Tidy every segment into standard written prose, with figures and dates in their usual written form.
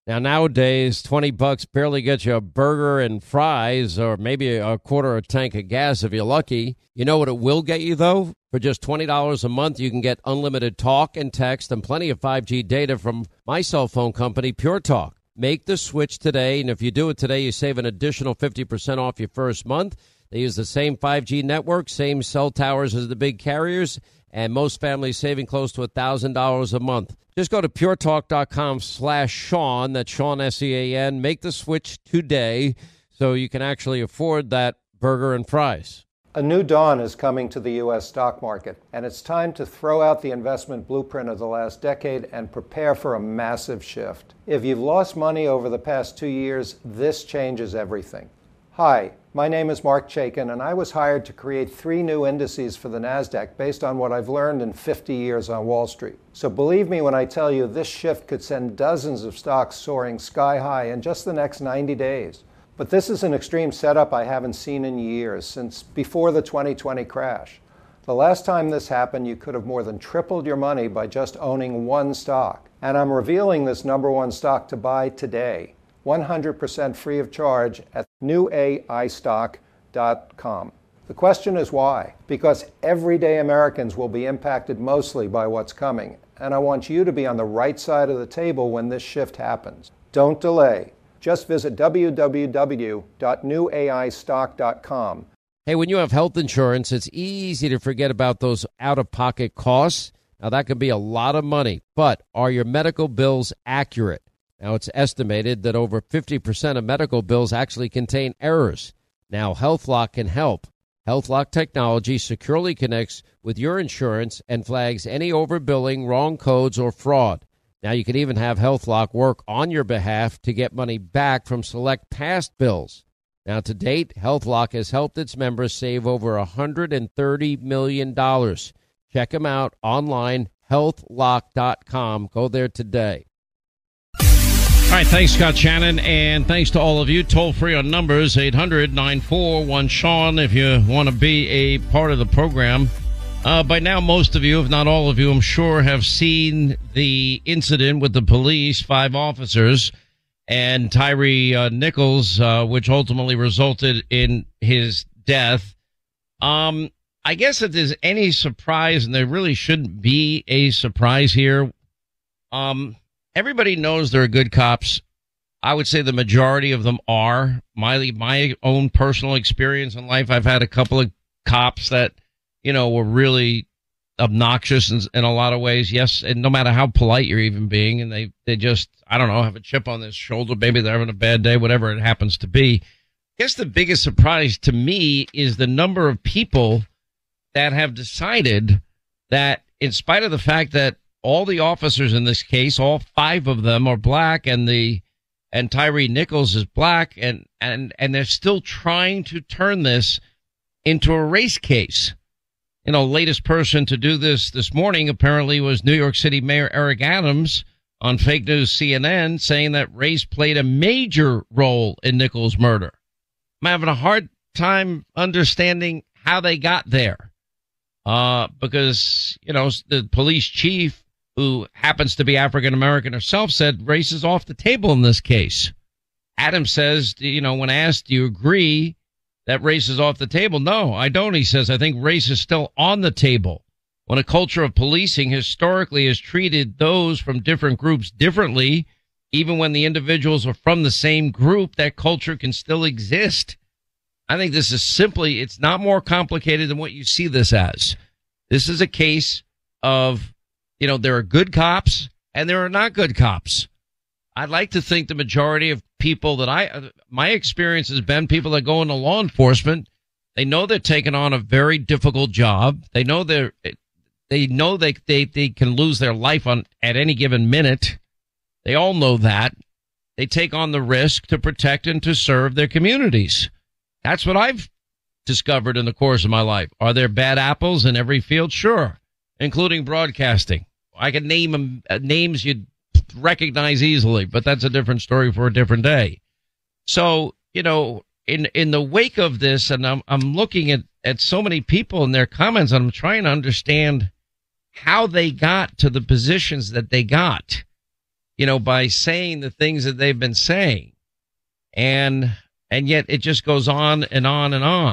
Now, nowadays, $20 barely gets you a burger and fries or maybe a quarter of a tank of gas if you're lucky. You know what it will get you, though? For just $20 a month, you can get unlimited talk and text and plenty of 5G data from my cell phone company, Pure Talk. Make the switch today, and if you do it today, you save an additional 50% off your first month. They use the same 5G network, same cell towers as the big carriers, and most families saving close to $1,000 a month. Just go to puretalk.com/Sean, that's Sean, S-E-A-N. Make the switch today so you can actually afford that burger and fries. A new dawn is coming to the U.S. stock market, and it's time to throw out the investment blueprint of the last decade and prepare for a massive shift. If you've lost money over the past 2 years, this changes everything. Hi, my name is Mark Chaikin, and I was hired to create 3 new indices for the NASDAQ based on what I've learned in 50 years on Wall Street. So believe me when I tell you this shift could send dozens of stocks soaring sky high in just the next 90 days. But this is an extreme setup I haven't seen in years, since before the 2020 crash. The last time this happened, you could have more than tripled your money by just owning one stock. And I'm revealing this number one stock to buy today, 100% free of charge at newaistock.com. The question is why? Because everyday Americans will be impacted mostly by what's coming, and I want you to be on the right side of the table when this shift happens. Don't delay. Just visit www.newaistock.com. Hey, when you have health insurance, it's easy to forget about those out-of-pocket costs. Now, that can be a lot of money, but are your medical bills accurate? Now, it's estimated that over 50% of medical bills actually contain errors. Now, HealthLock can help. HealthLock technology securely connects with your insurance and flags any overbilling, wrong codes, or fraud. Now, you can even have HealthLock work on your behalf to get money back from select past bills. Now, to date, HealthLock has helped its members save over $130 million. Check them out online, healthlock.com. Go there today. All right, thanks, Scott Shannon, and thanks to all of you. Toll free on numbers, 800-941-SEAN, if you want to be a part of the program. By now, most of you, if not all of you, I'm sure, have seen the incident with the police, 5 officers, and Tyre Nichols, which ultimately resulted in his death. I guess if there's any surprise, and there really shouldn't be a surprise here, everybody knows there are good cops. I would say the majority of them are. My own personal experience in life, I've had a couple of cops that, you know, were really obnoxious in a lot of ways. Yes, and no matter how polite you're even being, and they just, I don't know, have a chip on their shoulder. Maybe they're having a bad day, whatever it happens to be. I guess the biggest surprise to me is the number of people that have decided that, in spite of the fact that all the officers in this case, all 5 of them are black, and Tyre Nichols is black, and they're still trying to turn this into a race case. You know, latest person to do this morning apparently was New York City Mayor Eric Adams on fake news CNN, saying that race played a major role in Nichols' murder. I'm having a hard time understanding how they got there. Because, you know, the police chief, who happens to be African American herself, said race is off the table in this case. Adams says, you know, when asked, do you agree that race is off the table? No, I don't. He says, I think race is still on the table. When a culture of policing historically has treated those from different groups differently, even when the individuals are from the same group, that culture can still exist. I think this is simply, it's not more complicated than what you see this as. This is a case of, you know, there are good cops and there are not good cops. I'd like to think the majority of people that my experience has been people that go into law enforcement, they know they're taking on a very difficult job. They know they can lose their life at any given minute. They all know that. They take on the risk to protect and to serve their communities. That's what I've discovered in the course of my life. Are there bad apples in every field? Sure, including broadcasting. I can name them, names you'd recognize easily, but that's a different story for a different day. So, you know, in the wake of this, and I'm looking at so many people and their comments, and I'm trying to understand how they got to the positions that they got. by saying the things that they've been saying. And yet it just goes on and on and on.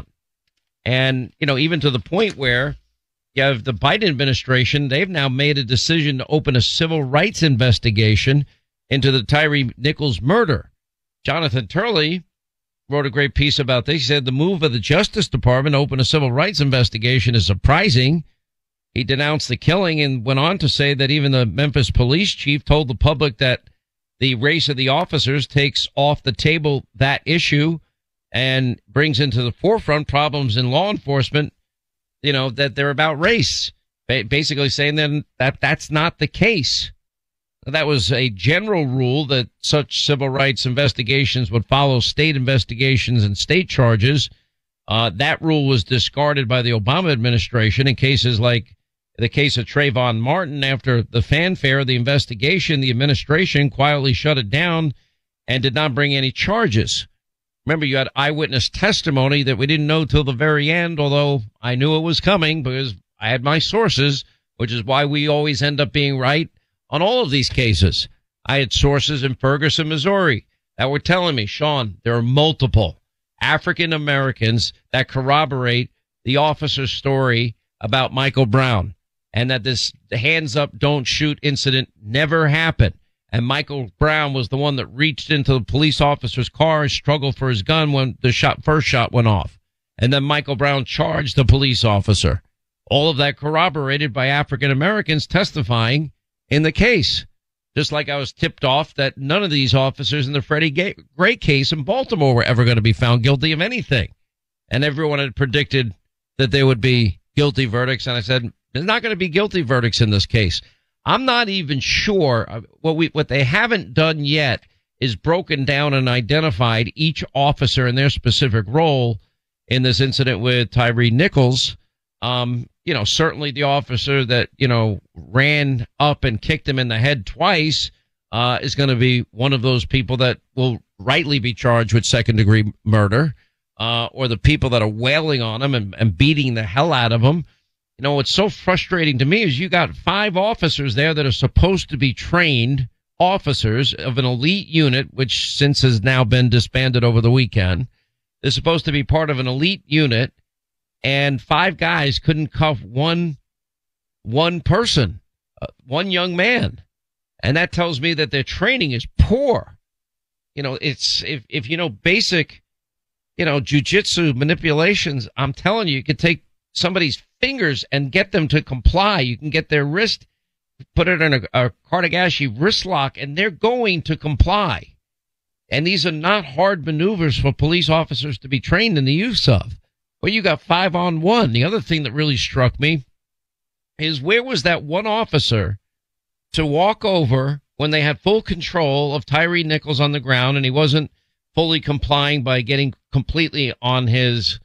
And, even to the point where you have the Biden administration, they've now made a decision to open a civil rights investigation into the Tyre Nichols murder. Jonathan Turley wrote a great piece about this. He said the move of the Justice Department to open a civil rights investigation is surprising. He denounced the killing and went on to say that even the Memphis police chief told the public that the race of the officers takes off the table that issue and brings into the forefront problems in law enforcement, that they're about race, basically saying then that that's not the case. That was a general rule that such civil rights investigations would follow state investigations and state charges. That rule was discarded by the Obama administration in cases like the case of Trayvon Martin. After the fanfare of the investigation, the administration quietly shut it down and did not bring any charges. Remember, you had eyewitness testimony that we didn't know till the very end, although I knew it was coming because I had my sources, which is why we always end up being right on all of these cases. I had sources in Ferguson, Missouri that were telling me, Sean, there are multiple African Americans that corroborate the officer's story about Michael Brown and that this hands up, don't shoot incident never happened. And Michael Brown was the one that reached into the police officer's car and struggled for his gun when the first shot went off. And then Michael Brown charged the police officer. All of that corroborated by African Americans testifying in the case. Just like I was tipped off that none of these officers in the Freddie Gray case in Baltimore were ever going to be found guilty of anything. And everyone had predicted that there would be guilty verdicts. And I said, there's not going to be guilty verdicts in this case. I'm not even sure. What they haven't done yet is broken down and identified each officer in their specific role in this incident with Tyre Nichols. Certainly the officer that, ran up and kicked him in the head twice, is going to be one of those people that will rightly be charged with second-degree murder, or the people that are wailing on him and beating the hell out of him. What's so frustrating to me is you got 5 officers there that are supposed to be trained officers of an elite unit, which since has now been disbanded over the weekend. They're supposed to be part of an elite unit, and 5 guys couldn't cuff one person, one young man. And that tells me that their training is poor. It's, if you know basic, jujitsu manipulations, I'm telling you could take somebody's fingers and get them to comply. You can get their wrist, put it in a Kartagashi wrist lock, and they're going to comply. And these are not hard maneuvers for police officers to be trained in the use of. Well, you got 5-on-1. The other thing that really struck me is where was that one officer to walk over when they had full control of Tyre Nichols on the ground and he wasn't fully complying by getting completely on his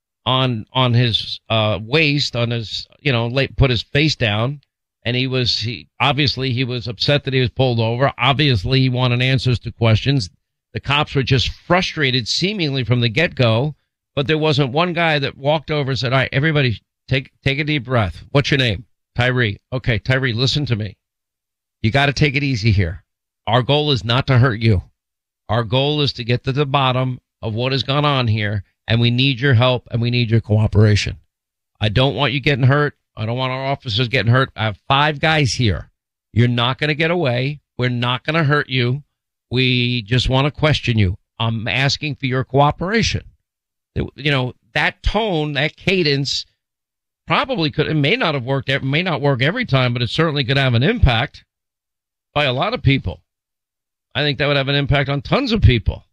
waist, on his, put his face down. And he was upset that he was pulled over. Obviously, he wanted answers to questions. The cops were just frustrated seemingly from the get-go, but there wasn't one guy that walked over and said, all right, everybody take a deep breath. What's your name? Tyre. Okay, Tyre, listen to me. You got to take it easy here. Our goal is not to hurt you. Our goal is to get to the bottom of what has gone on here, and we need your help and we need your cooperation. I don't want you getting hurt. I don't want our officers getting hurt. I have 5 guys here. You're not going to get away. We're not going to hurt you. We just want to question you. I'm asking for your cooperation. That tone, that cadence probably it may not have worked. It may not work every time, but it certainly could have an impact by a lot of people. I think that would have an impact on tons of people.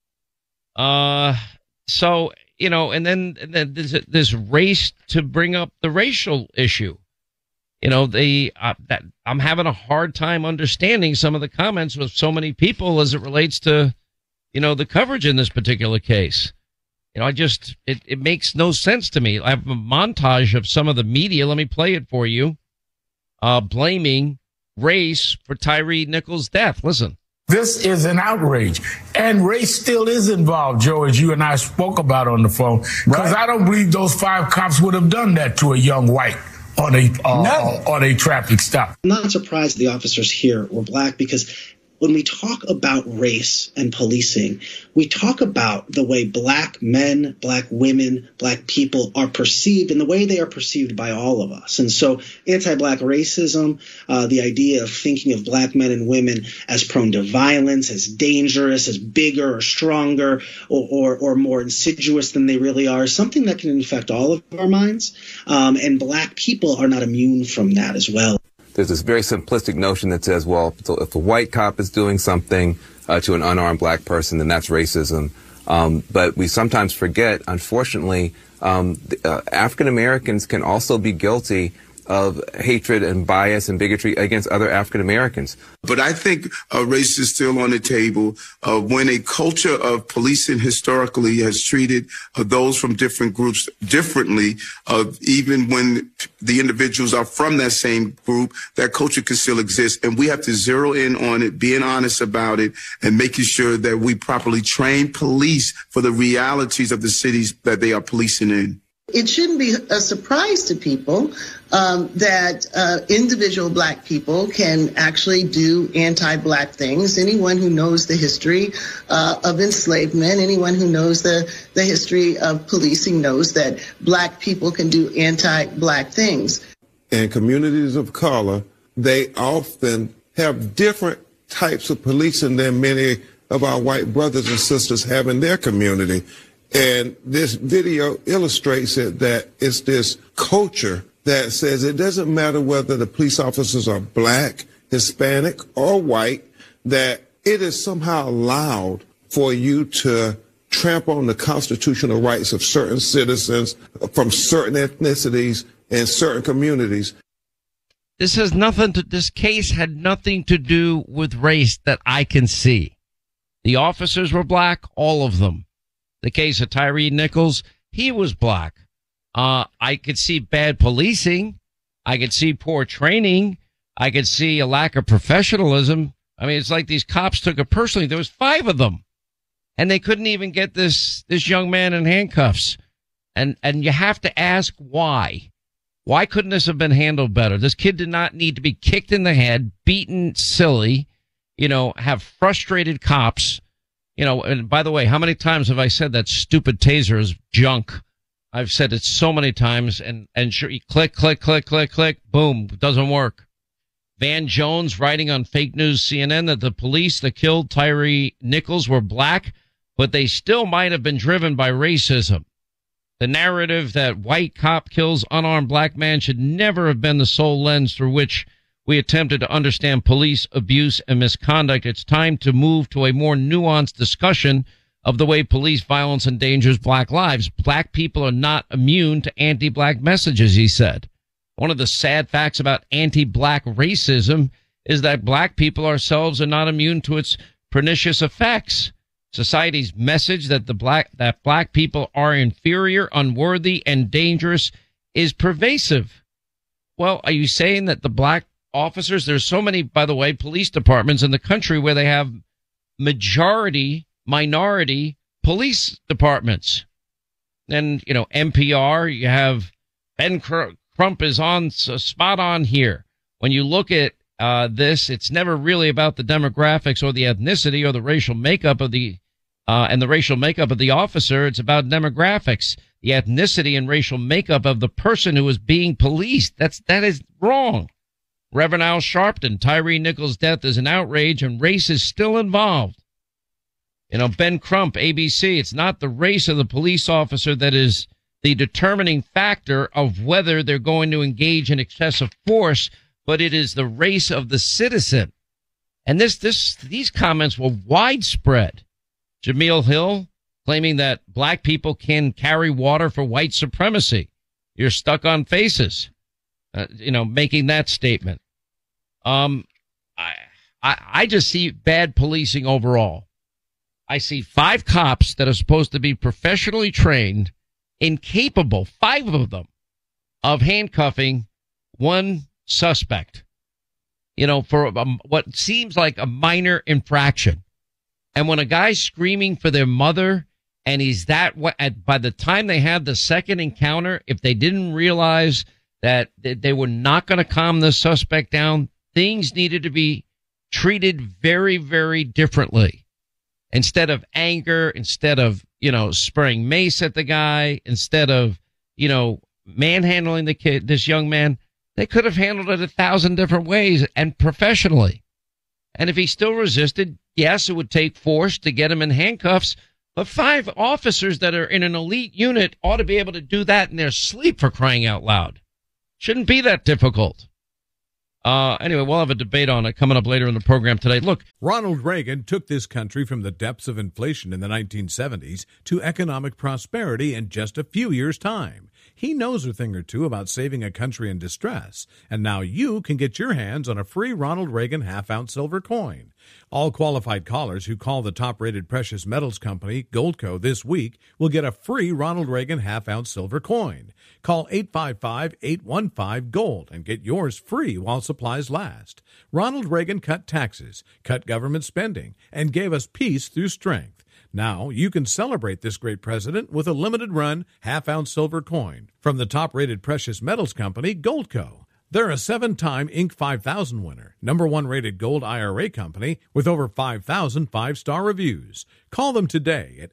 So, and then there's this race to bring up the racial issue. That I'm having a hard time understanding some of the comments with so many people as it relates to, the coverage in this particular case. It makes no sense to me. I have a montage of some of the media. Let me play it for you. Blaming race for Tyre Nichols' death. Listen. This is an outrage. And race still is involved, Joe, as you and I spoke about on the phone. Because I don't believe those 5 cops would have done that to a young white on a traffic stop. I'm not surprised the officers here were black because when we talk about race and policing, we talk about the way black men, black women, black people are perceived and the way they are perceived by all of us. And so anti-black racism, the idea of thinking of black men and women as prone to violence, as dangerous, as bigger or stronger or more insidious than they really are, is something that can infect all of our minds. And black people are not immune from that as well. There's this very simplistic notion that says, well, if a white cop is doing something to an unarmed black person, then that's racism. But we sometimes forget, unfortunately, African Americans can also be guilty of hatred and bias and bigotry against other African Americans. But I think race is still on the table when a culture of policing historically has treated those from different groups differently, even when the individuals are from that same group, that culture can still exist. And we have to zero in on it, being honest about it, and making sure that we properly train police for the realities of the cities that they are policing in. It shouldn't be a surprise to people that individual black people can actually do anti-black things. Anyone who knows the history of enslavement, anyone who knows the history of policing knows that black people can do anti-black things. In communities of color, they often have different types of policing than many of our white brothers and sisters have in their community. And this video illustrates it, that it's this culture that says it doesn't matter whether the police officers are black, Hispanic, or white, that it is somehow allowed for you to trample on the constitutional rights of certain citizens from certain ethnicities and certain communities. This case had nothing to do with race that I can see. The officers were black, all of them. The case of Tyre Nichols, he was black. I could see bad policing. I could see poor training. I could see a lack of professionalism. I mean, it's like these cops took it personally. There was 5 of them, and they couldn't even get this young man in handcuffs. And you have to ask why. Why couldn't this have been handled better? This kid did not need to be kicked in the head, beaten silly, have frustrated cops. And by the way, how many times have I said that stupid taser is junk? I've said it so many times, and sure, you click, boom, it doesn't work. Van Jones writing on fake news CNN that the police that killed Tyre Nichols were black, but they still might have been driven by racism. The narrative that white cop kills unarmed black man should never have been the sole lens through which we attempted to understand police abuse and misconduct. It's time to move to a more nuanced discussion of the way police violence endangers black lives. Black people are not immune to anti-black messages, he said. One of the sad facts about anti-black racism is that black people ourselves are not immune to its pernicious effects. Society's message that black people are inferior, unworthy, and dangerous is pervasive. Well, are you saying that the black officers, there's so many, by the way, police departments in the country where they have minority police departments. And, NPR, you have Ben Crump is on spot on here. When you look at this, it's never really about the demographics or the ethnicity or the racial makeup of the officer. It's about demographics, the ethnicity and racial makeup of the person who is being policed. That is wrong. Reverend Al Sharpton, Tyre Nichols' death is an outrage and race is still involved. Ben Crump, ABC, it's not the race of the police officer that is the determining factor of whether they're going to engage in excessive force, but it is the race of the citizen. And these comments were widespread. Jameel Hill claiming that black people can carry water for white supremacy. You're stuck on faces. Making that statement. I just see bad policing overall. I see 5 cops that are supposed to be professionally trained, incapable, 5 of them, of handcuffing one suspect, for what seems like a minor infraction. And when a guy's screaming for their mother and he's by the time they have the second encounter, if they didn't realize that they were not going to calm the suspect down, things needed to be treated very, very differently. Instead of anger, instead of, spraying mace at the guy, instead of, manhandling this young man, they could have handled it 1,000 different ways and professionally. And if he still resisted, yes, it would take force to get him in handcuffs. But 5 officers that are in an elite unit ought to be able to do that in their sleep, for crying out loud. Shouldn't be that difficult. Anyway, we'll have a debate on it coming up later in the program today. Look, Ronald Reagan took this country from the depths of inflation in the 1970s to economic prosperity in just a few years' time. He knows a thing or two about saving a country in distress, and now you can get your hands on a free Ronald Reagan half-ounce silver coin. All qualified callers who call the top-rated precious metals company, Goldco, this week will get a free Ronald Reagan half-ounce silver coin. Call 855-815-GOLD and get yours free while supplies last. Ronald Reagan cut taxes, cut government spending, and gave us peace through strength. Now you can celebrate this great president with a limited-run half-ounce silver coin from the top-rated precious metals company, Goldco. They're a 7-time Inc. 5000 winner, #1 rated gold IRA company with over 5,000 5-star reviews. Call them today at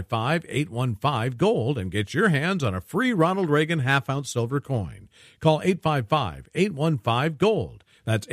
855-815-GOLD and get your hands on a free Ronald Reagan half-ounce silver coin. Call 855-815-GOLD. That's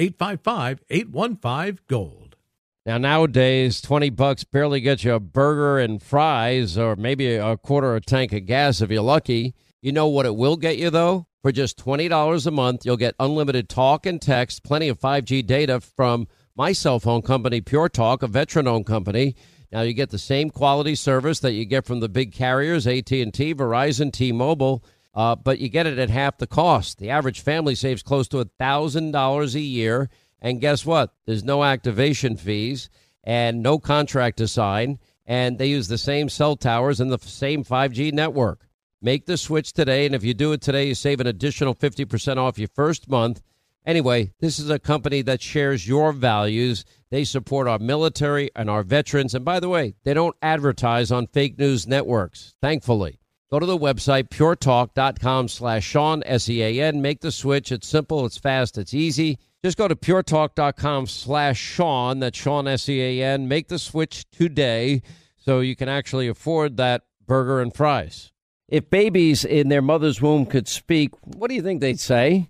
855-815-GOLD. Now, nowadays, $20 barely gets you a burger and fries or maybe a quarter of a tank of gas if you're lucky. You know what it will get you, though? For just $20 a month, you'll get unlimited talk and text, plenty of 5G data from my cell phone company, Pure Talk, a veteran-owned company. Now, you get the same quality service that you get from the big carriers, AT&T, Verizon, T-Mobile, but you get it at half the cost. The average family saves close to $1,000 a year. And guess what? There's no activation fees and no contract to sign. And they use the same cell towers and the same 5G network. Make the switch today. And if you do it today, you save an additional 50% off your first month. Anyway, this is a company that shares your values. They support our military and our veterans. And by the way, they don't advertise on fake news networks, thankfully. Go to the website, puretalk.com/Sean, S-E-A-N. Make the switch. It's simple. It's fast. It's easy. Just go to puretalk.com/Sean. That's Sean, S-E-A-N. Make the switch today so you can actually afford that burger and fries. If babies in their mother's womb could speak, what do you think they'd say?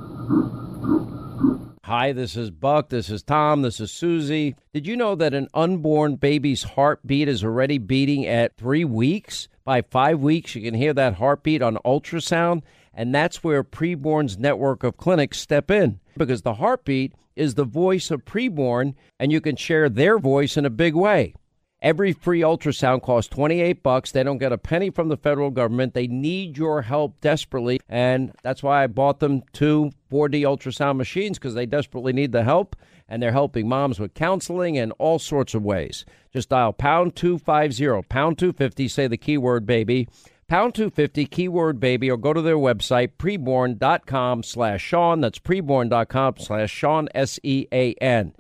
Hi, this is Buck. This is Tom. This is Susie. Did you know that an unborn baby's heartbeat is already beating at 3 weeks? By 5 weeks, you can hear that heartbeat on ultrasound. And that's where Preborn's network of clinics step in, because the heartbeat is the voice of preborn, and you can share their voice in a big way. Every free ultrasound costs $28. They don't get a penny from the federal government. They need your help desperately, and that's why I bought them 2 4D ultrasound machines, because they desperately need the help, and they're helping moms with counseling and all sorts of ways. Just dial pound 250, pound 250, say the keyword baby, pound 250, keyword baby, or go to their website, preborn.com/Sean. That's preborn.com/Sean, S-E-A-N.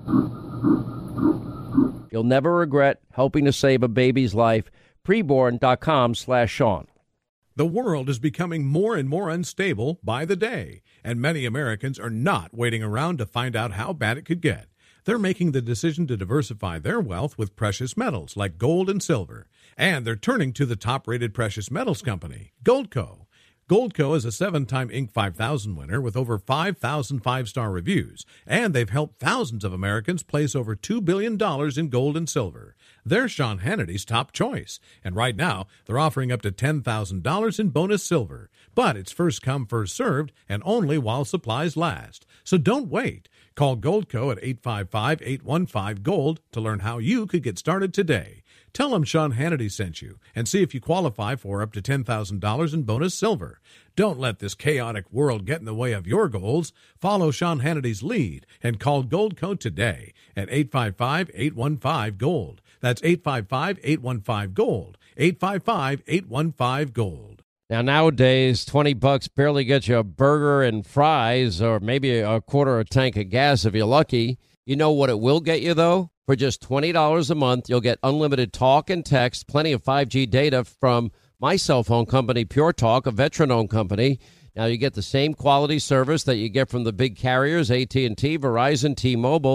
You'll never regret helping to save a baby's life. Preborn.com/Sean. The world is becoming more and more unstable by the day, and many Americans are not waiting around to find out how bad it could get. They're making the decision to diversify their wealth with precious metals like gold and silver. And they're turning to the top-rated precious metals company, Goldco. Goldco is a 7-time Inc. 5000 winner with over 5,000 5-star reviews, and they've helped thousands of Americans place over $2 billion in gold and silver. They're Sean Hannity's top choice, and right now they're offering up to $10,000 in bonus silver. But it's first come, first served, and only while supplies last. So don't wait. Call Goldco at 855-815-GOLD to learn how you could get started today. Tell them Sean Hannity sent you and see if you qualify for up to $10,000 in bonus silver. Don't let this chaotic world get in the way of your goals. Follow Sean Hannity's lead and call Goldco today at 855-815-GOLD. That's 855-815-GOLD. 855-815-GOLD. Now, nowadays, $20 barely gets you a burger and fries or maybe a quarter of a tank of gas if you're lucky. You know what it will get you, though? For just $20 a month, you'll get unlimited talk and text, plenty of 5G data from my cell phone company, Pure Talk, a veteran-owned company. Now, you get the same quality service that you get from the big carriers, AT&T, Verizon, T-Mobile.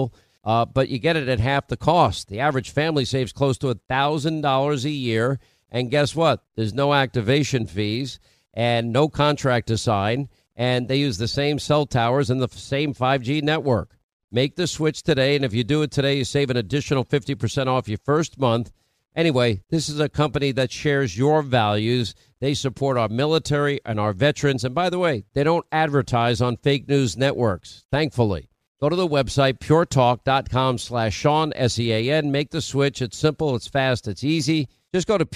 but you get it at half the cost. The average family saves close to $1,000 a year. And guess what? There's no activation fees and no contract to sign. And they use the same cell towers and the same 5G network. Make the switch today. And if you do it today, you save an additional 50% off your first month. Anyway, this is a company that shares your values. They support our military and our veterans. And by the way, they don't advertise on fake news networks, thankfully. Go to the website, puretalk.com/Sean, S-E-A-N. Make the switch. It's simple, it's fast, it's easy. Just go to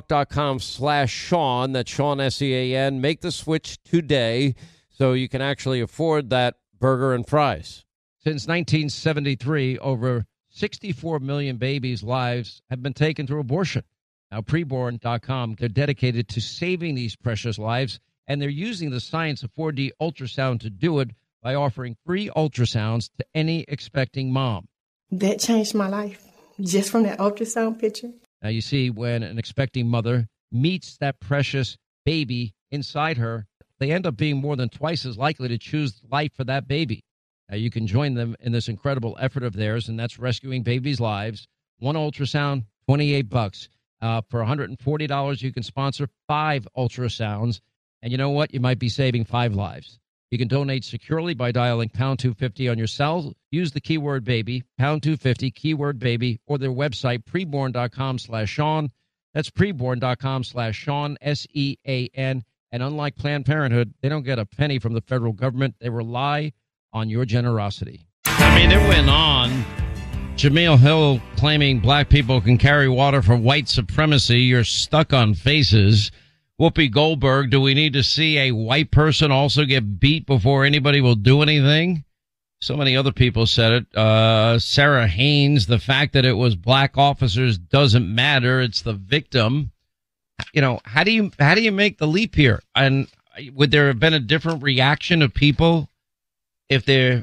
puretalk.com/Sean, that's Sean, S-E-A-N. Make the switch today so you can actually afford that burger and fries. Since 1973, over 64 million babies' lives have been taken through abortion. Now, preborn.com, they're dedicated to saving these precious lives, and they're using the science of 4D ultrasound to do it by offering free ultrasounds to any expecting mom. That changed my life, just from that ultrasound picture. Now, you see, when an expecting mother meets that precious baby inside her, they end up being more than twice as likely to choose life for that baby. Now, you can join them in this incredible effort of theirs, and that's rescuing babies' lives. One ultrasound, $28. For $140, you can sponsor 5 ultrasounds. And you know what? You might be saving 5 lives. You can donate securely by dialing pound 250 on your cell. Use the keyword baby, pound 250, keyword baby, or their website, preborn.com/Sean. That's preborn.com/Sean, S-E-A-N. And unlike Planned Parenthood, they don't get a penny from the federal government. They rely on your generosity. I mean, it went on. Jameel Hill claiming black people can carry water for white supremacy. You're stuck on faces. Whoopi Goldberg, do we need to see a white person also get beat before anybody will do anything? So many other people said it. Sarah Haynes, the fact that it was black officers doesn't matter. It's the victim. You know, how do you make the leap here? And would there have been a different reaction of people if there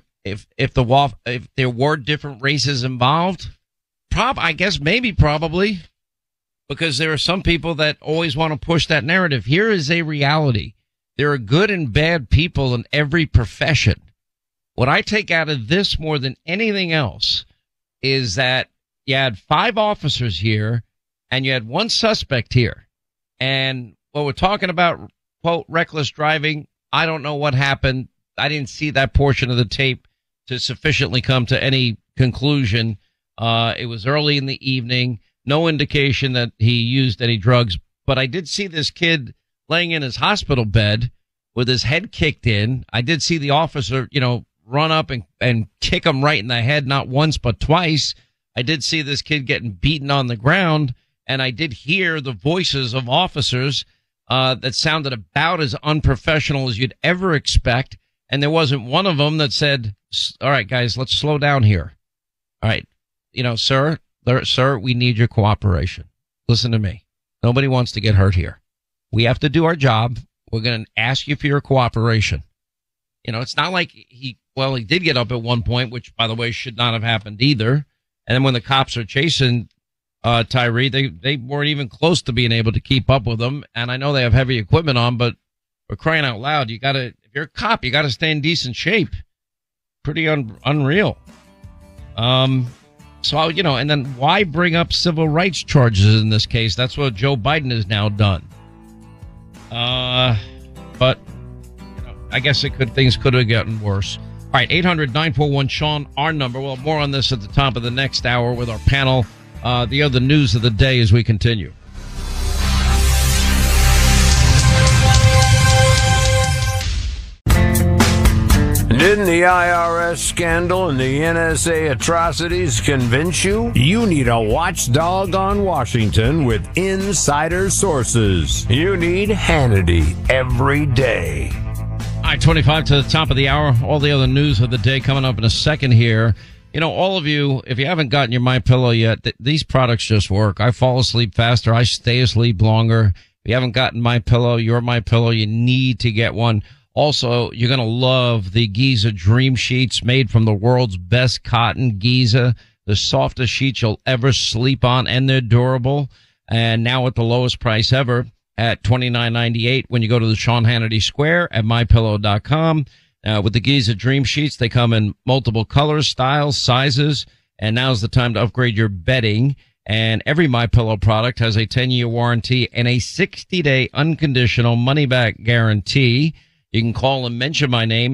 were different races involved? I guess maybe probably. Because there are some people that always want to push that narrative. Here is a reality. There are good and bad people in every profession. What I take out of this more than anything else is that you had 5 officers here and you had 1 suspect here. And what we're talking about, quote, reckless driving, I don't know what happened. I didn't see that portion of the tape to sufficiently come to any conclusion. It was early in the evening. No indication that he used any drugs, but I did see this kid laying in his hospital bed with his head kicked in. I did see the officer, run up and kick him right in the head, not once, but twice. I did see this kid getting beaten on the ground, and I did hear the voices of officers that sounded about as unprofessional as you'd ever expect. And there wasn't one of them that said, all right, guys, let's slow down here. All right. Sir, we need your cooperation. Listen to me. Nobody wants to get hurt here. We have to do our job. We're going to ask you for your cooperation. It's not like he did get up at one point, which, by the way, should not have happened either. And then when the cops are chasing Tyree, they weren't even close to being able to keep up with him. And I know they have heavy equipment on, but we're crying out loud. If you're a cop, you got to stay in decent shape. Pretty unreal. So, and then why bring up civil rights charges in this case? That's what Joe Biden has now done. But I guess things could have gotten worse. All right, 800-941-SEAN, our number. Well, more on this at the top of the next hour with our panel. The other news of the day as we continue. Didn't the IRS scandal and the NSA atrocities convince you? You need a watchdog on Washington with insider sources. You need Hannity every day. All right, 25 to the top of the hour. All the other news of the day coming up in a second here. All of you, if you haven't gotten your MyPillow yet, these products just work. I fall asleep faster. I stay asleep longer. If you haven't gotten MyPillow, your MyPillow, you need to get one. Also, you're going to love the Giza Dream Sheets made from the world's best cotton, Giza, the softest sheets you'll ever sleep on, and they're durable. And now at the lowest price ever at $29.98 when you go to the Sean Hannity Square at MyPillow.com. With the Giza Dream Sheets, they come in multiple colors, styles, sizes. And now's the time to upgrade your bedding. And every MyPillow product has a 10-year warranty and a 60-day unconditional money-back guarantee. You can call and mention my name,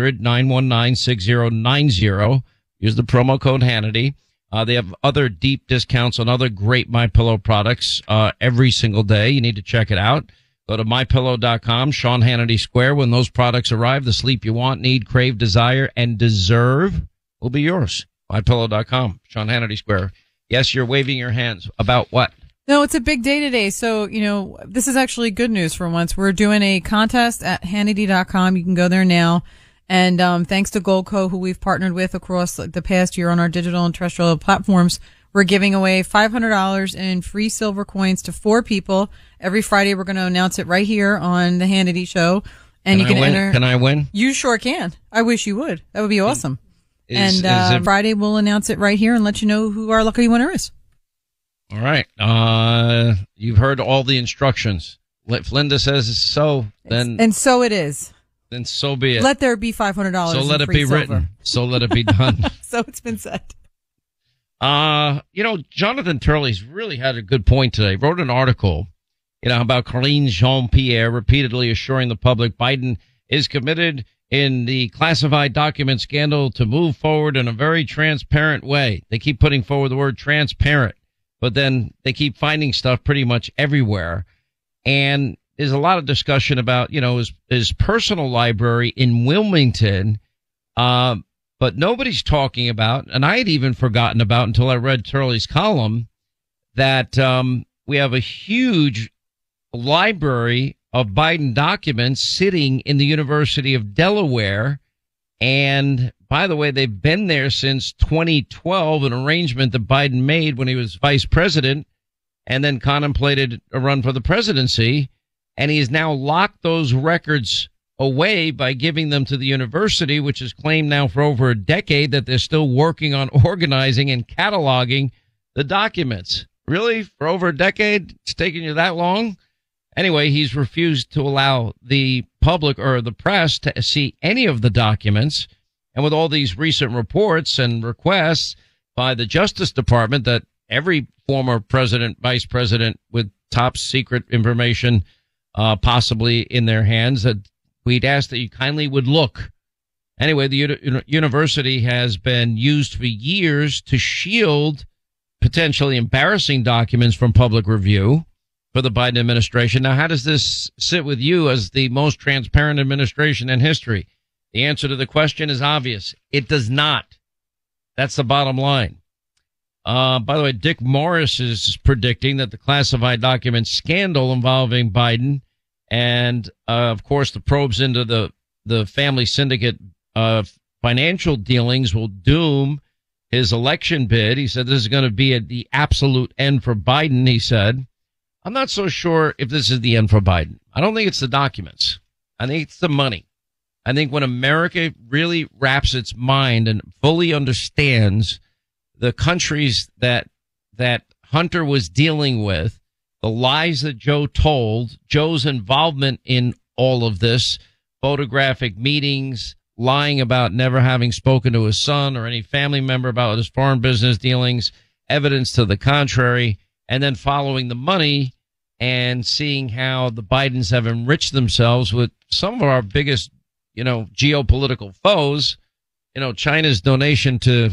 800-919-6090. Use the promo code Hannity. They have other deep discounts on other great MyPillow products every single day. You need to check it out. Go to MyPillow.com, Sean Hannity Square. When those products arrive, the sleep you want, need, crave, desire, and deserve will be yours. MyPillow.com, Sean Hannity Square. Yes, you're waving your hands. About what? No, it's a big day today. So, this is actually good news for once. We're doing a contest at Hannity.com. You can go there now. And thanks to Goldco, who we've partnered with across the past year on our digital and terrestrial platforms, we're giving away $500 in free silver coins to 4 people. Every Friday, we're going to announce it right here on the Hannity Show. And enter. Can I win? You sure can. I wish you would. That would be awesome. Friday, we'll announce it right here and let you know who our lucky winner is. All right. You've heard all the instructions. If Linda says so, then... And so it is. Then so be it. Let there be $500 So let it free be silver. written. So let it be done. So it's been said. Jonathan Turley's really had a good point today. He wrote an article, about Karine Jean-Pierre repeatedly assuring the public Biden is committed in the classified document scandal to move forward in a very transparent way. They keep putting forward the word transparent, but then they keep finding stuff pretty much everywhere. And there's a lot of discussion about, his personal library in Wilmington. But nobody's talking about, and I had even forgotten about until I read Turley's column, that we have a huge library of Biden documents sitting in the University of Delaware. And by the way, they've been there since 2012, an arrangement that Biden made when he was vice president and then contemplated a run for the presidency. And he has now locked those records away by giving them to the university, which has claimed now for over a decade that they're still working on organizing and cataloging the documents. Really? For over a decade? It's taken you that long? Anyway, he's refused to allow the public or the press to see any of the documents. And with all these recent reports and requests by the Justice Department that every former president, vice president with top secret information possibly in their hands, that we'd ask that you kindly would look. Anyway, the university has been used for years to shield potentially embarrassing documents from public review for the Biden administration. Now, how does this sit with you as the most transparent administration in history? The answer to the question is obvious. It does not. That's the bottom line. By the way, Dick Morris is predicting that the classified documents scandal involving Biden and, of course, the probes into the family syndicate financial dealings will doom his election bid. He said this is going to be at the absolute end for Biden, he said. I'm not so sure if this is the end for Biden. I don't think it's the documents. I think it's the money. I think when America really wraps its mind and fully understands the countries that Hunter was dealing with, the lies that Joe told, Joe's involvement in all of this, photographic meetings, lying about never having spoken to his son or any family member about his foreign business dealings, evidence to the contrary, and then following the money and seeing how the Bidens have enriched themselves with some of our biggest, geopolitical foes. China's donation to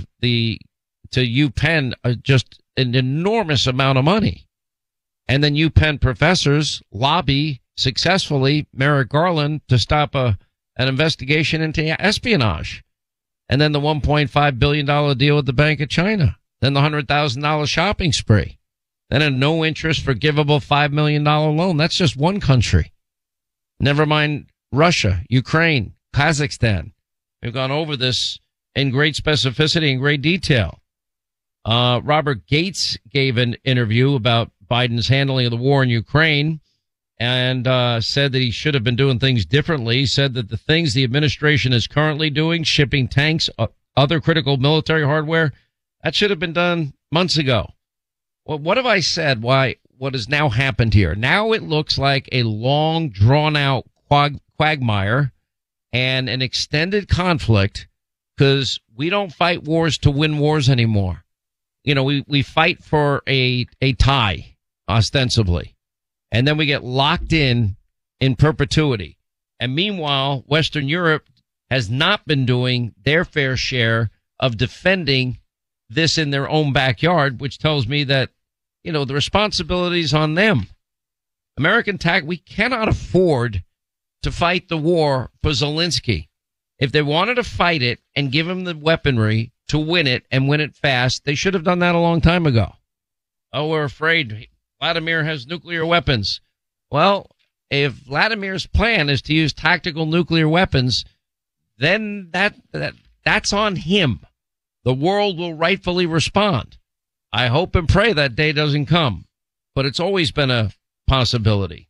UPenn, just an enormous amount of money. And then UPenn professors lobby successfully Merrick Garland to stop an investigation into espionage. And then the $1.5 billion deal with the Bank of China. Then the $100,000 shopping spree. Then a no interest forgivable $5 million loan. That's just one country. Never mind Russia, Ukraine, Kazakhstan. We've gone over this in great specificity and great detail. Robert Gates gave an interview about Biden's handling of the war in Ukraine and said that he should have been doing things differently. He said that the things the administration is currently doing, shipping tanks, other critical military hardware, that should have been done months ago. Well, what have I said? What has now happened here? Now it looks like a long, drawn-out quagmire and an extended conflict because we don't fight wars to win wars anymore. You know, we fight for a tie, ostensibly, and then we get locked in perpetuity. And meanwhile, Western Europe has not been doing their fair share of defending this in their own backyard, which tells me that, you know, the responsibility is on them. American we cannot afford to fight the war for Zelensky. If they wanted to fight it and give him the weaponry to win it and win it fast, they should have done that a long time ago. Oh, we're afraid Vladimir has nuclear weapons. Well, if Vladimir's plan is to use tactical nuclear weapons, then that's on him. The world will rightfully respond. I hope and pray that day doesn't come, but it's always been a possibility.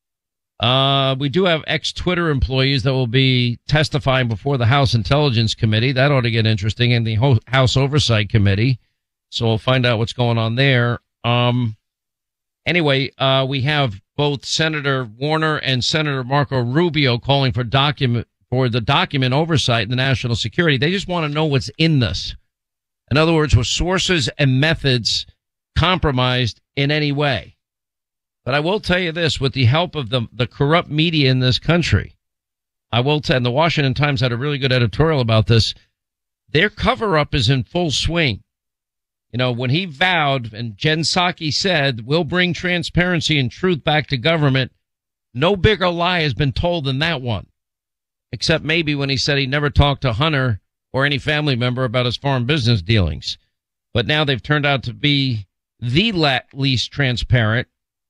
We do have ex-Twitter employees that will be testifying before the House Intelligence Committee. That ought to get interesting, in the House Oversight Committee. So we'll find out what's going on there. Anyway, we have both Senator Warner and Senator Marco Rubio calling for the document oversight in the national security. They just want to know what's in this. In other words, were sources and methods compromised in any way? But I will tell you this, with the help of the corrupt media in this country, and the Washington Times had a really good editorial about this, their cover-up is in full swing. You know, when he vowed, and Jen Psaki said, we'll bring transparency and truth back to government, no bigger lie has been told than that one. Except maybe when he said he never talked to Hunter or any family member about his foreign business dealings. But now they've turned out to be the least transparent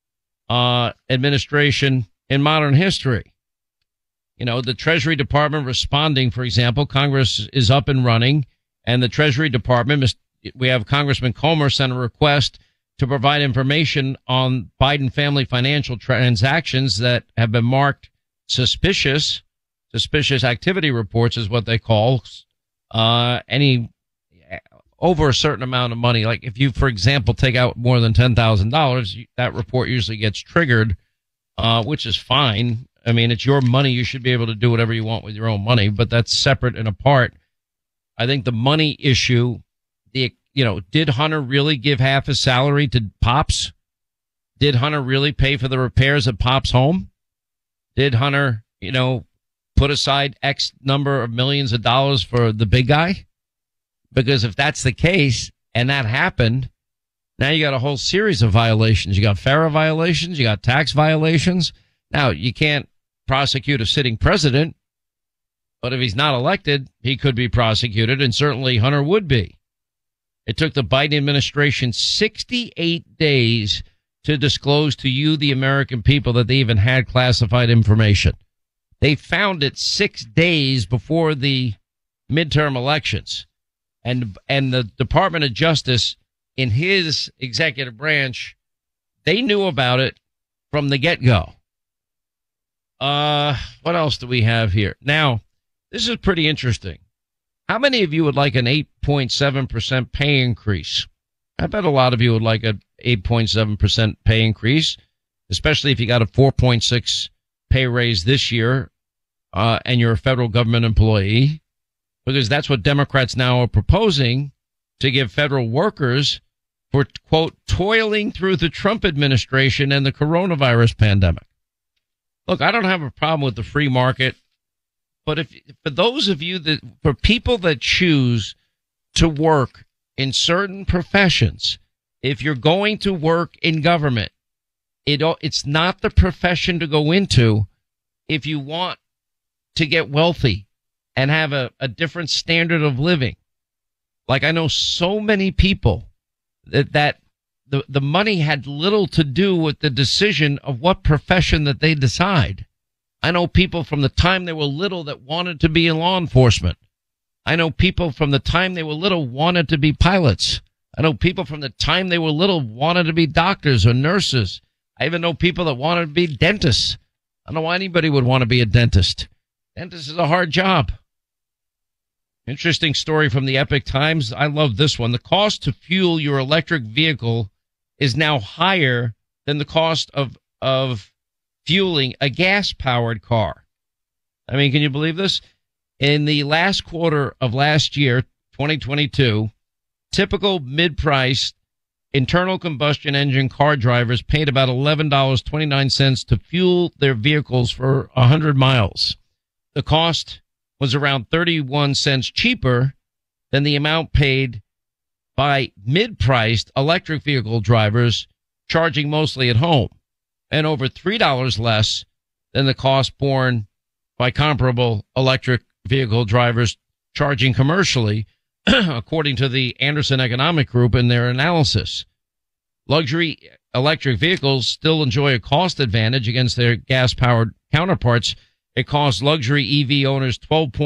administration in modern history. You know, the Treasury Department responding, for example, Congress is up and running, and the Treasury Department, we have Congressman Comer sent a request to provide information on Biden family financial transactions that have been marked suspicious activity reports is what they call, any over a certain amount of money. Like if you, for example, take out more than $10,000, that report usually gets triggered, which is fine. I mean, it's your money. You should be able to do whatever you want with your own money, but that's separate and apart. I think the money issue, did Hunter really give half his salary to Pops? Did Hunter really pay for the repairs at Pop's home? Did Hunter, put aside X number of millions of dollars for the big guy? Because if that's the case, and that happened, now you got a whole series of violations. You got FARA violations, you got tax violations. Now, you can't prosecute a sitting president, but if he's not elected, he could be prosecuted, and certainly Hunter would be. It took the Biden administration 68 days to disclose to you, the American people, that they even had classified information. They found it 6 days before the midterm elections. And the Department of Justice, in his executive branch, they knew about it from the get-go. What else do we have here? Now, this is pretty interesting. How many of you would like an 8.7% pay increase? I bet a lot of you would like an 8.7% pay increase, especially if you got a 4.6 pay raise this year, and you're a federal government employee, because that's what Democrats now are proposing to give federal workers for, quote, toiling through the Trump administration and the coronavirus pandemic. Look, I don't have a problem with the free market, but for those of you for people that choose to work in certain professions, if you're going to work in government, it's not the profession to go into if you want to get wealthy and have a different standard of living. Like, I know so many people that the money had little to do with the decision of what profession that they decide. I know people from the time they were little that wanted to be in law enforcement. I know people from the time they were little wanted to be pilots. I know people from the time they were little wanted to be doctors or nurses. I even know people that wanted to be dentists. I don't know why anybody would want to be a dentist. Dentist is a hard job. Interesting story from the Epoch Times. I love this one. The cost to fuel your electric vehicle is now higher than the cost of fueling a gas-powered car. I mean, can you believe this? In the last quarter of last year, 2022, typical mid-priced internal combustion engine car drivers paid about $11.29 to fuel their vehicles for 100 miles. The cost was around 31 cents cheaper than the amount paid by mid-priced electric vehicle drivers charging mostly at home, and over $3 less than the cost borne by comparable electric vehicle drivers charging commercially, according to the Anderson Economic Group in their analysis. Luxury electric vehicles still enjoy a cost advantage against their gas-powered counterparts. It costs luxury EV owners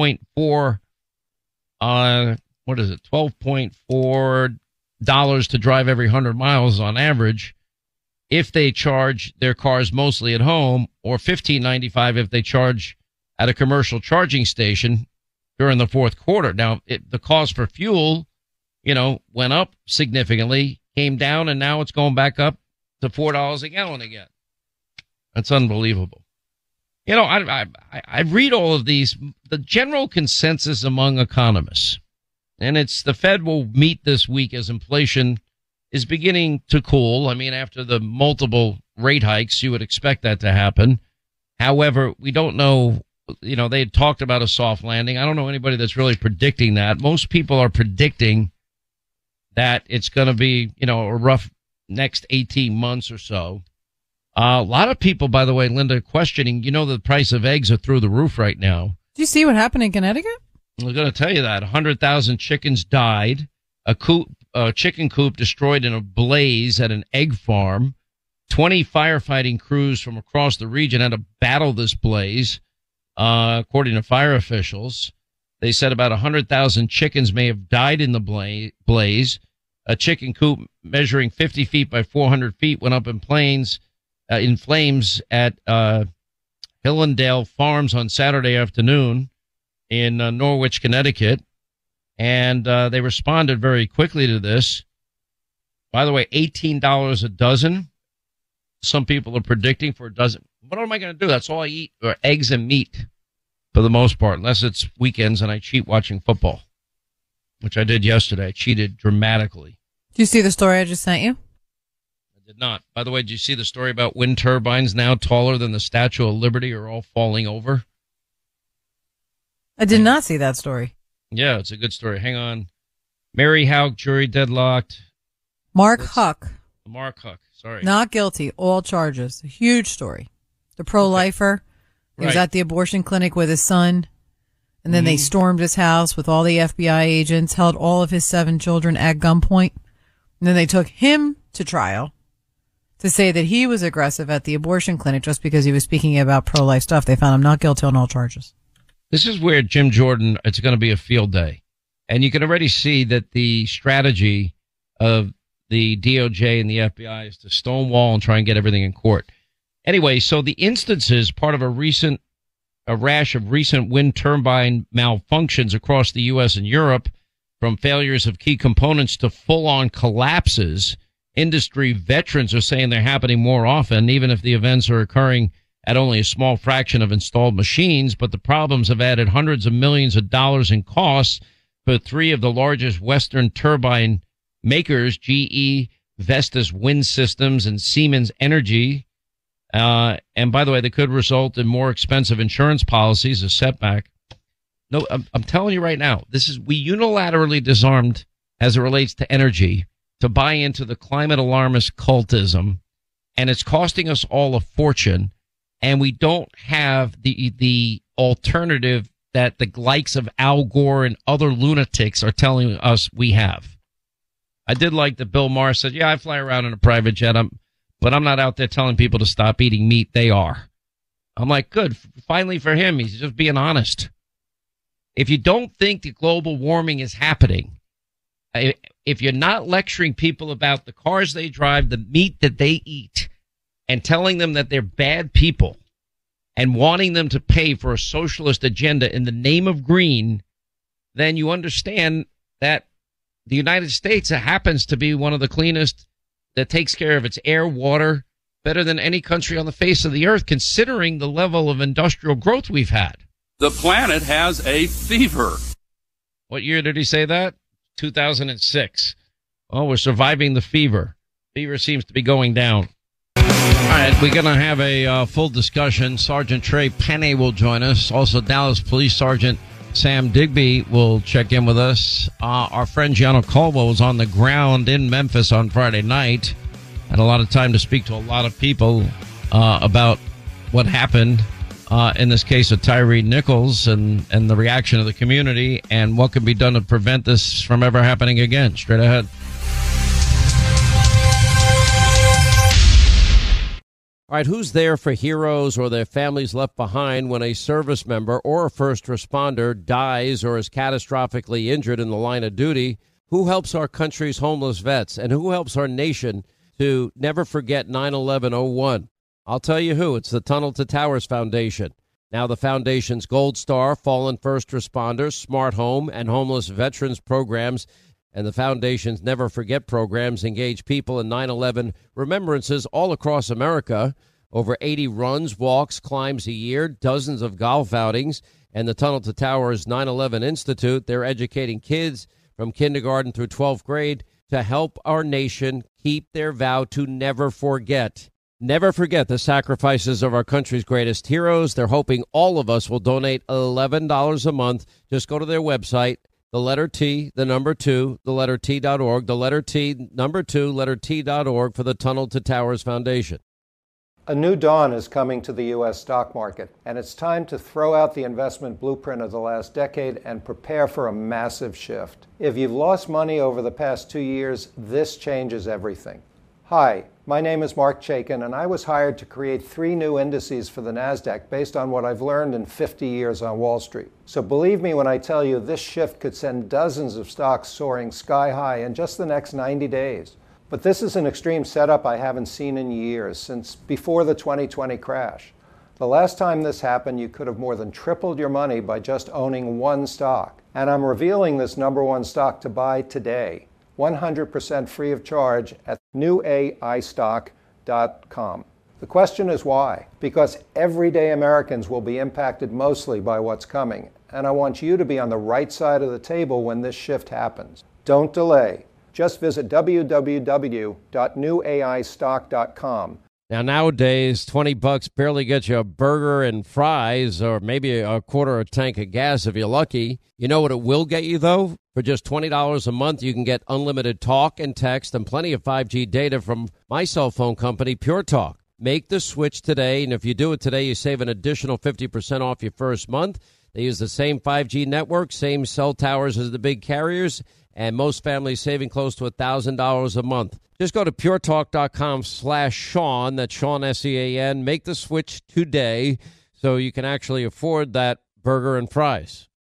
$12.4 to drive every 100 miles on average if they charge their cars mostly at home, or $15.95 if they charge at a commercial charging station during the fourth quarter. Now, the cost for fuel, went up significantly, came down, and now it's going back up to $4 a gallon again. That's unbelievable. I read all of these, the general consensus among economists, and it's the Fed will meet this week as inflation is beginning to cool. I mean, after the multiple rate hikes, you would expect that to happen. However, we don't know, they had talked about a soft landing. I don't know anybody that's really predicting that. Most people are predicting that it's going to be, a rough next 18 months or so. A lot of people, by the way, Linda, questioning, the price of eggs are through the roof right now. Do you see what happened in Connecticut? I'm going to tell you that 100,000 chickens died. A chicken coop destroyed in a blaze at an egg farm. 20 firefighting crews from across the region had to battle this blaze, according to fire officials. They said about 100,000 chickens may have died in the blaze. A chicken coop measuring 50 feet by 400 feet went up in flames at Hillendale Farms on Saturday afternoon in Norwich, Connecticut. And they responded very quickly to this. By the way, $18 a dozen. Some people are predicting for a dozen. What am I going to do? That's all I eat, are eggs and meat for the most part, unless it's weekends and I cheat watching football, which I did yesterday. I cheated dramatically. Do you see the story I just sent you? I did not. By the way, did you see the story about wind turbines now taller than the Statue of Liberty are all falling over? I did not see that story. Yeah, it's a good story. Hang on. Mary Houck, jury deadlocked. Mark Huck. Sorry. Not guilty. All charges. A huge story. The pro-lifer. He was at the abortion clinic with his son. And then they stormed his house with all the FBI agents, held all of his 7 children at gunpoint. And then they took him to trial to say that he was aggressive at the abortion clinic just because he was speaking about pro-life stuff. They found him not guilty on all charges. This is where Jim Jordan, it's going to be a field day. And you can already see that the strategy of the DOJ and the FBI is to stonewall and try and get everything in court. Anyway, so the instances, part of a rash of recent wind turbine malfunctions across the U.S. and Europe, from failures of key components to full-on collapses, industry veterans are saying they're happening more often, even if the events are occurring at only a small fraction of installed machines. But the problems have added hundreds of millions of dollars in costs for 3 of the largest Western turbine makers, GE, Vestas Wind Systems, and Siemens Energy. And by the way, they could result in more expensive insurance policies, a setback. No, I'm telling you right now, we unilaterally disarmed as it relates to energy to buy into the climate alarmist cultism, and it's costing us all a fortune. And we don't have the alternative that the likes of Al Gore and other lunatics are telling us we have. I did like that Bill Maher said, yeah, I fly around in a private jet, but I'm not out there telling people to stop eating meat. They are. I'm like, good. Finally for him, he's just being honest. If you don't think that global warming is happening, if you're not lecturing people about the cars they drive, the meat that they eat, and telling them that they're bad people and wanting them to pay for a socialist agenda in the name of green, then you understand that the United States happens to be one of the cleanest, that takes care of its air, water, better than any country on the face of the earth, considering the level of industrial growth we've had. The planet has a fever. What year did he say that? 2006. Oh, we're surviving the fever. Fever seems to be going down. All right, we're going to have a full discussion. Sergeant Trey Penny will join us. Also, Dallas Police Sergeant Sam Digby will check in with us. Our friend Gianna Caldwell was on the ground in Memphis on Friday night. Had a lot of time to speak to a lot of people about what happened in this case of Tyree Nichols and the reaction of the community and what can be done to prevent this from ever happening again. Straight ahead. All right, who's there for heroes or their families left behind when a service member or a first responder dies or is catastrophically injured in the line of duty? Who helps our country's homeless vets? And who helps our nation to never forget 9/11/01? I'll tell you who. It's the Tunnel to Towers Foundation. Now the foundation's Gold Star, Fallen First Responders, Smart Home, and Homeless Veterans programs and the foundation's Never Forget programs engage people in 9/11 remembrances all across America. Over 80 runs, walks, climbs a year, dozens of golf outings, and the Tunnel to Towers 9/11 Institute. They're educating kids from kindergarten through 12th grade to help our nation keep their vow to never forget. Never forget the sacrifices of our country's greatest heroes. They're hoping all of us will donate $11 a month. Just go to their website, the letter T, the number 2, the letter T.org, the letter T, number 2, letter T.org for the Tunnel to Towers Foundation. A new dawn is coming to the U.S. stock market, and it's time to throw out the investment blueprint of the last decade and prepare for a massive shift. If you've lost money over the past 2 years, this changes everything. Hi, my name is Mark Chaikin, and I was hired to create 3 new indices for the NASDAQ based on what I've learned in 50 years on Wall Street. So believe me when I tell you this shift could send dozens of stocks soaring sky high in just the next 90 days. But this is an extreme setup I haven't seen in years, since before the 2020 crash. The last time this happened, you could have more than tripled your money by just owning one stock. And I'm revealing this number 1 stock to buy today, 100% free of charge at newaistock.com. The question is why? Because everyday Americans will be impacted mostly by what's coming, and I want you to be on the right side of the table when this shift happens. Don't delay. Just visit www.newaistock.com. Now, nowadays, $20 barely gets you a burger and fries or maybe a quarter of a tank of gas if you're lucky. You know what it will get you, though? For just $20 a month, you can get unlimited talk and text and plenty of 5G data from my cell phone company, Pure Talk. Make the switch today, and if you do it today, you save an additional 50% off your first month. They use the same 5G network, same cell towers as the big carriers, and most families saving close to $1,000 a month. Just go to puretalk.com/Sean, that's Sean, S-E-A-N. Make the switch today so you can actually afford that burger and fries.